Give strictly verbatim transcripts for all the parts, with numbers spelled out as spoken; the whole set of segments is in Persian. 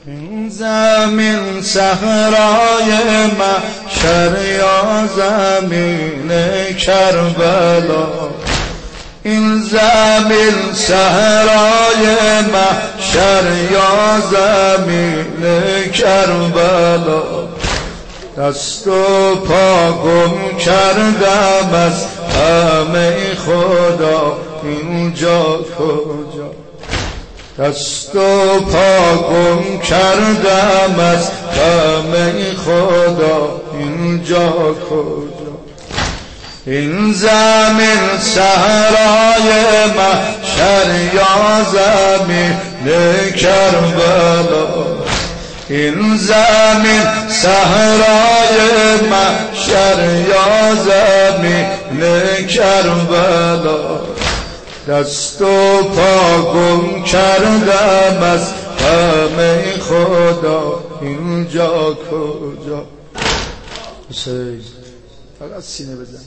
این زمین صحرای محشر یا زمین کربلا، این زمین صحرای محشر یا زمین کربلا، دست و پا گم کردم از همه خدا، اینجا کجا؟ دست و پا گم کردم از همه خدا، اینجا کجا؟ این زمین صحرای محشر یا زمین کربلا، این زمین صحرای محشر یا زمین کربلا، دست و پا گم کردم از همه خدا، اینجا کجا؟ حسین فقط سینه بزن.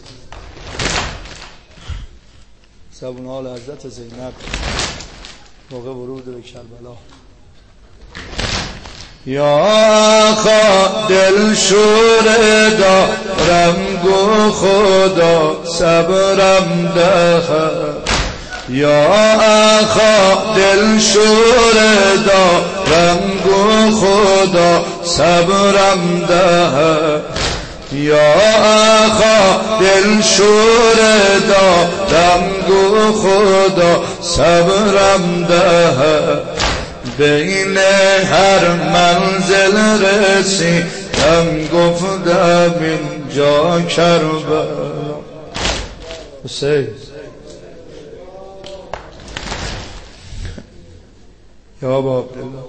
زبون حال حضرت زینب موقع ورود به کربلا. یا آقا دل شوره دارم، گو خدا صبرم ده. یا آقا دل شوره دارم، گو خدا صبرم ده. یا آقا دل شوره دارم، گو خدا صبرم ده. بین هر منزل رسیدم، گفتم اینجا کربلا. حسین یا ابا عبدالله،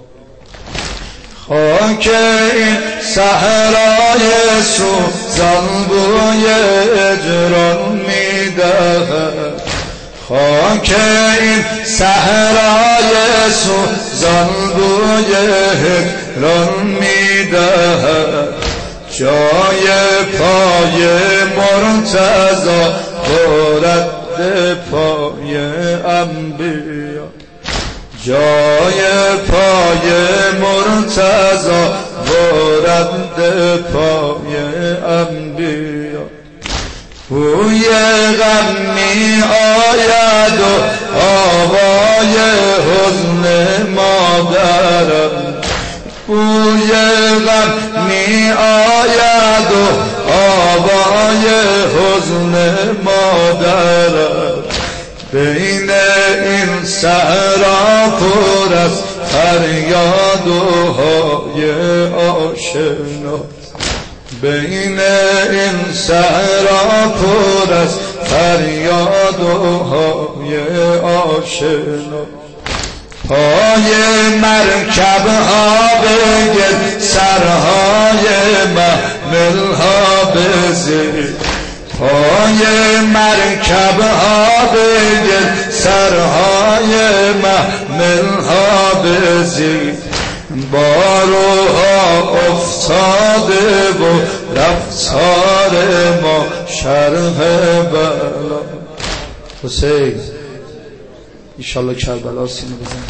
خاک این صحرای سوزان بوی اجران میدهد، خاک این صحرای سوزان بوی اجران میدهد. جای پای مرتضی برد پای انبیا، جای پای مرتضی برد پای انبیا. بوی غم می آید و آوای حزن مادرم، بوی غم می آید و آوای حزن مادرم. بین این صحرا پر از فریاد و های آشنا، بین این صحرا پر از فریاد و های آشنا. پای مرکب ها بگل، سرهای محمل ها بزید، پای مرکب ها بگل، سرهای محمل ها بزید. باروها افتاده و رفتار ما شرح بلا. حسین انشالله کربلا سینه بزن.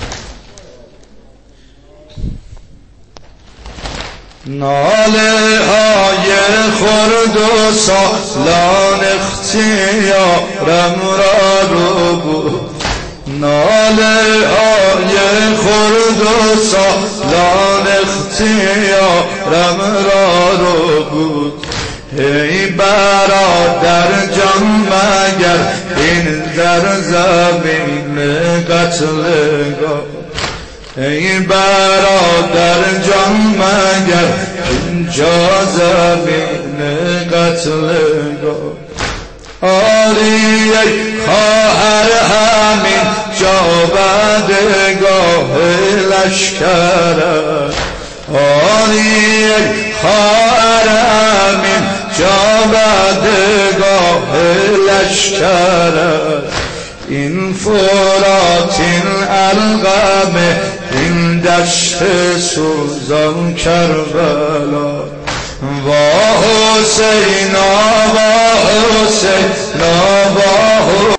ناله های خرد و سالان اختیارم را رو بود، ناله های خرد و سالان اختیارم را رو بود. ای برادر جان مگر این در زمین قتلگاه، ای برادر جان مگر اینجا زمین قتلگاه. آری ای خواهر همین جا بدگاه لشکرت، آری ای خواهر همین جا بدگاه لشکرت. این فرات این القمه این دشت سوزان کربلا. وا حسین وا حسین وا